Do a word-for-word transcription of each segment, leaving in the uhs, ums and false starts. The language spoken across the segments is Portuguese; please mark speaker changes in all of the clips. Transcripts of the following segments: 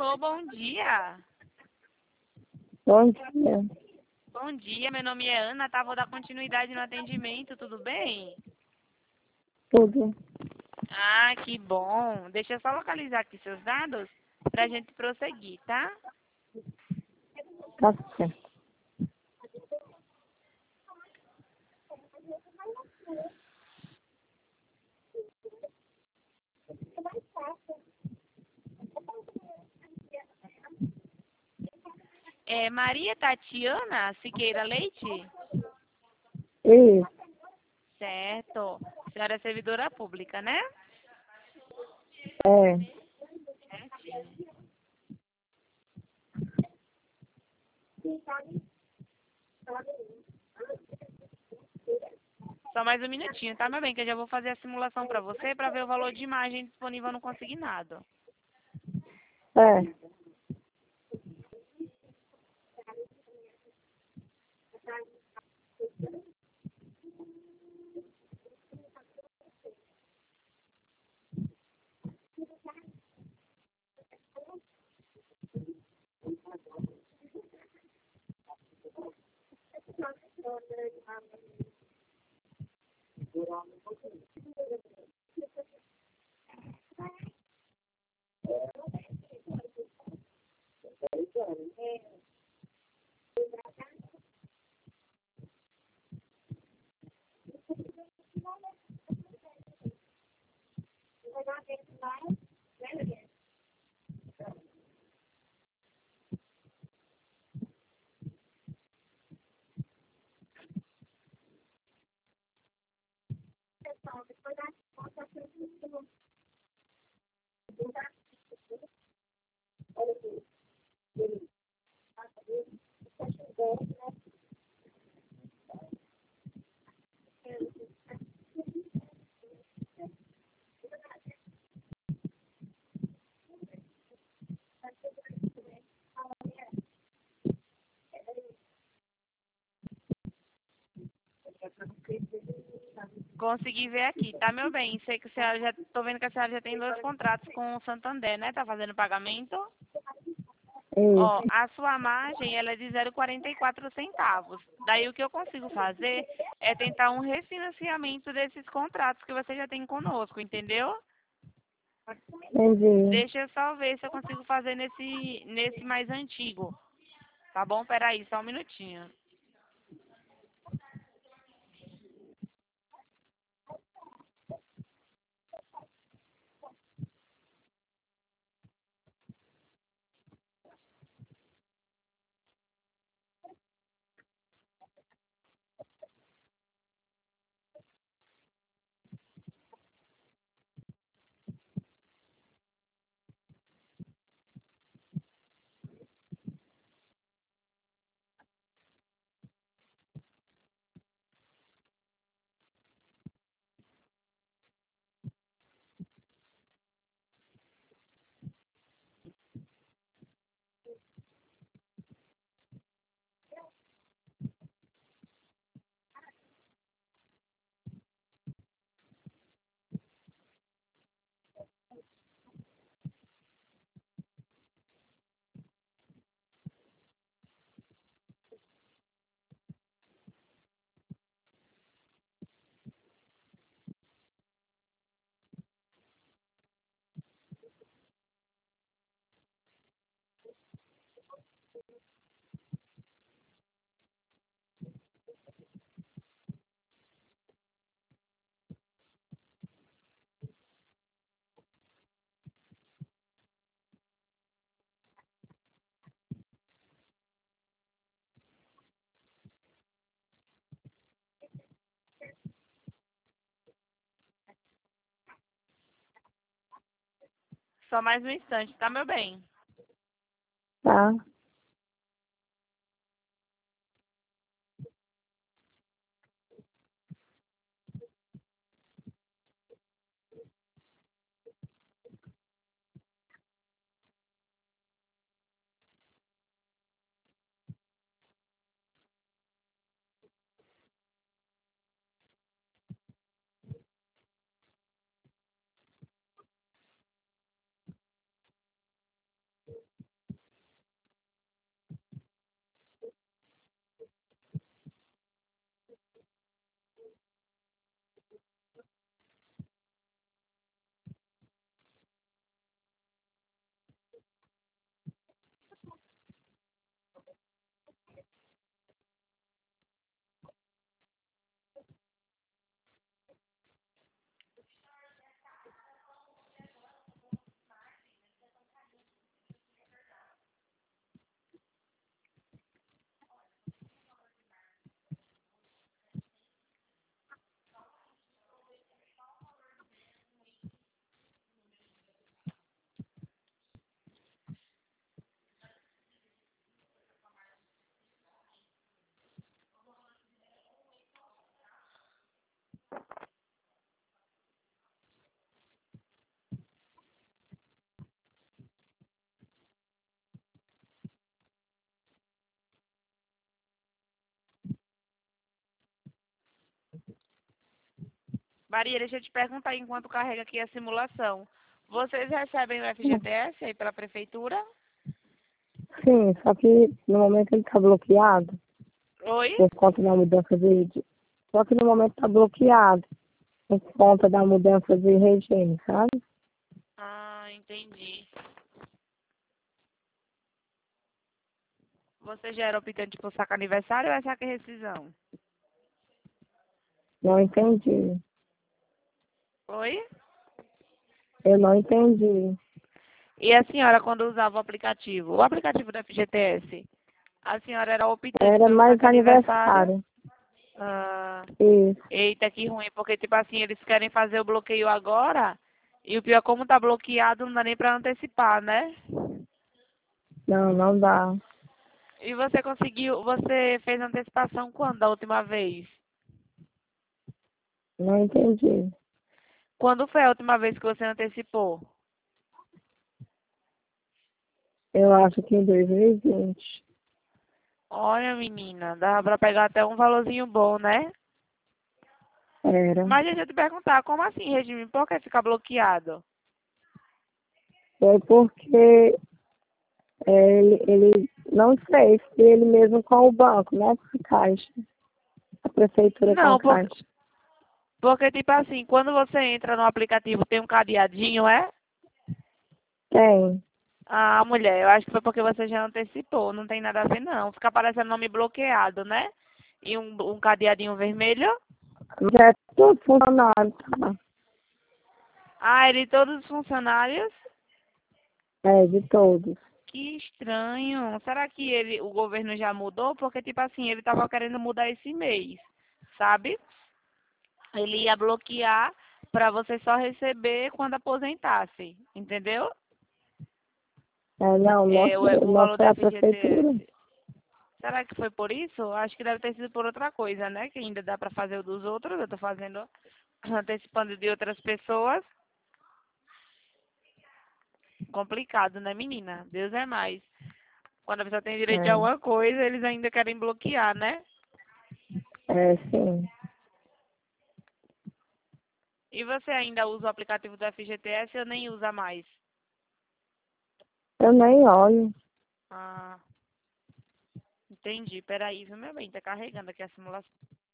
Speaker 1: Alô, bom dia.
Speaker 2: Bom dia.
Speaker 1: Bom dia, meu nome é Ana, tá? Vou dar continuidade no atendimento, tudo bem?
Speaker 2: Tudo.
Speaker 1: Ah, que bom. Deixa eu só localizar aqui seus dados pra gente prosseguir, tá?
Speaker 2: Tá certo.
Speaker 1: É Maria Tatiana Siqueira Leite?
Speaker 2: Isso.
Speaker 1: Certo. A senhora é servidora pública, né?
Speaker 2: É.
Speaker 1: Certinho. Só mais um minutinho, tá, meu bem? Que eu já vou fazer a simulação pra você pra ver o valor de imagem disponível no consignado.
Speaker 2: É.
Speaker 1: Consegui ver aqui, tá, meu bem? Sei que a senhora já. Tô vendo que a senhora já tem dois contratos com o Santander, né? Tá fazendo pagamento. Ó,
Speaker 2: Isso.
Speaker 1: a sua margem, ela é de zero vírgula quarenta e quatro centavos. Daí o que eu consigo fazer é tentar um refinanciamento desses contratos que você já tem conosco, entendeu?
Speaker 2: Entendi.
Speaker 1: Deixa eu só ver se eu consigo fazer nesse, nesse mais antigo. Tá bom? Peraí, só um minutinho. Só mais um instante, tá, meu bem?
Speaker 2: Tá.
Speaker 1: Maria, deixa eu te perguntar enquanto carrega aqui a simulação. Vocês recebem o F G T S aí pela prefeitura?
Speaker 2: Sim, só que no momento ele está bloqueado
Speaker 1: Oi?
Speaker 2: por conta da mudança de... de- Só que no momento está bloqueado por conta da mudança de regime, sabe?
Speaker 1: Ah, entendi. Você já era optante por saque aniversário ou é saque rescisão?
Speaker 2: Não entendi.
Speaker 1: Oi?
Speaker 2: Eu não entendi.
Speaker 1: E a senhora, quando usava o aplicativo, o aplicativo da F G T S, a senhora era optante
Speaker 2: Era
Speaker 1: pelo
Speaker 2: mais
Speaker 1: saque aniversário?
Speaker 2: aniversário.
Speaker 1: Ah,
Speaker 2: Isso.
Speaker 1: eita, que ruim, porque, tipo assim, eles querem fazer o bloqueio agora, e o pior, como tá bloqueado, não dá nem pra antecipar, né?
Speaker 2: Não, não dá.
Speaker 1: E você conseguiu, você fez antecipação quando, da última vez?
Speaker 2: Não entendi.
Speaker 1: Quando foi a última vez que você antecipou?
Speaker 2: Eu acho que em dois mil e vinte.
Speaker 1: Olha, menina, dava pra pegar até um valorzinho bom, né?
Speaker 2: Era.
Speaker 1: Mas deixa eu te perguntar, como assim, regime? Por que fica bloqueado?
Speaker 2: Foi porque é, ele, ele não fez ele mesmo com o banco, né? Com a Caixa. A prefeitura com a
Speaker 1: Não, por,
Speaker 2: Caixa.
Speaker 1: porque, tipo assim, quando você entra no aplicativo, tem um cadeadinho, é?
Speaker 2: Tem.
Speaker 1: Ah, mulher, eu acho que foi porque você já antecipou, não tem nada a ver, não. Fica aparecendo nome bloqueado, né? E um, um cadeadinho vermelho.
Speaker 2: Já é tudo funcionário, tá?
Speaker 1: Ah, ele todos os funcionários?
Speaker 2: É, de todos.
Speaker 1: Que estranho. Será que ele, o governo já mudou? Porque, tipo assim, ele tava querendo mudar esse mês, sabe? Ele ia bloquear para você só receber quando aposentasse, entendeu?
Speaker 2: É, não,
Speaker 1: É,
Speaker 2: nosso,
Speaker 1: o, o valor
Speaker 2: nossa
Speaker 1: da
Speaker 2: prefeitura.
Speaker 1: F G T S. Será que foi por isso? Acho que deve ter sido por outra coisa, né? Que ainda dá para fazer o dos outros. Eu tô fazendo, antecipando de outras pessoas. Complicado, né, menina? Deus é mais. Quando a pessoa tem direito de alguma coisa, eles ainda querem bloquear, né?
Speaker 2: É, é, sim.
Speaker 1: E você ainda usa o aplicativo do F G T S ou nem usa mais?
Speaker 2: Eu nem olho.
Speaker 1: Ah, entendi. Peraí, viu, meu bem? Tá carregando aqui a simulação.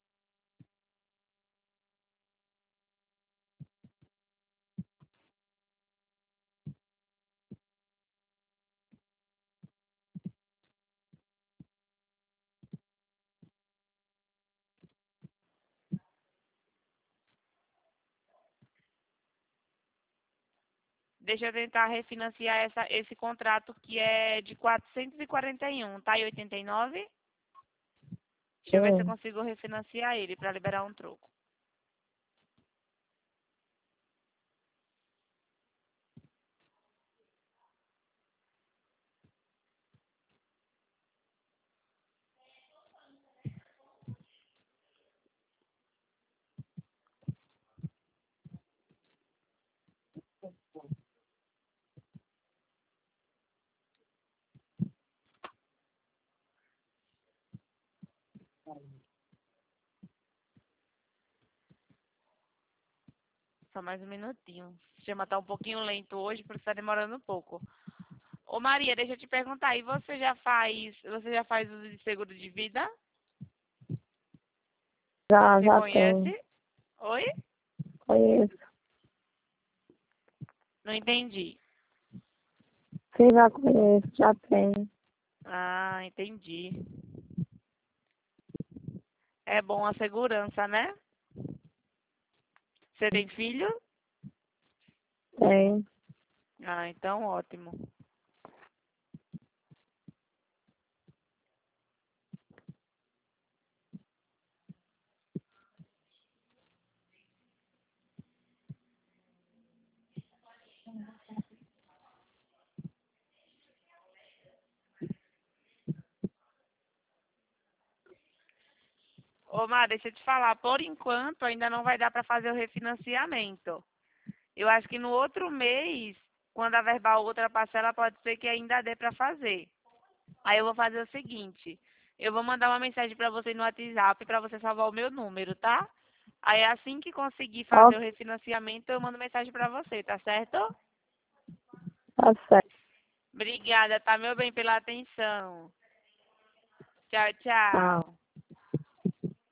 Speaker 1: Deixa eu tentar refinanciar essa, esse contrato que é de quatrocentos e quarenta e um, tá? E oitenta e nove? Deixa eu ver se eu
Speaker 2: Sim.
Speaker 1: consigo refinanciar ele para liberar um troco. Só mais um minutinho. O sistema tá um pouquinho lento hoje, por isso tá demorando um pouco. Ô Maria, deixa eu te perguntar, e você já faz, você já faz uso de seguro de vida?
Speaker 2: Já,
Speaker 1: Você
Speaker 2: já tem.
Speaker 1: conhece? Oi?
Speaker 2: Conheço.
Speaker 1: Não entendi.
Speaker 2: Sim, já conheço, já tem.
Speaker 1: Ah, entendi. É bom a segurança, né? Você tem filho?
Speaker 2: Tem.
Speaker 1: Ah, então ótimo. Ô, Ô, Má, deixa eu te falar, por enquanto ainda não vai dar para fazer o refinanciamento. Eu acho que no outro mês, quando a verbal outra parcela, pode ser que ainda dê para fazer. Aí eu vou fazer o seguinte, eu vou mandar uma mensagem para você no WhatsApp para você salvar o meu número, tá? Aí assim que conseguir fazer
Speaker 2: Ó,
Speaker 1: o refinanciamento, eu mando mensagem para você, tá certo?
Speaker 2: tá certo.
Speaker 1: Obrigada, tá, meu bem, pela atenção. Tchau,
Speaker 2: Tchau.
Speaker 1: tchau.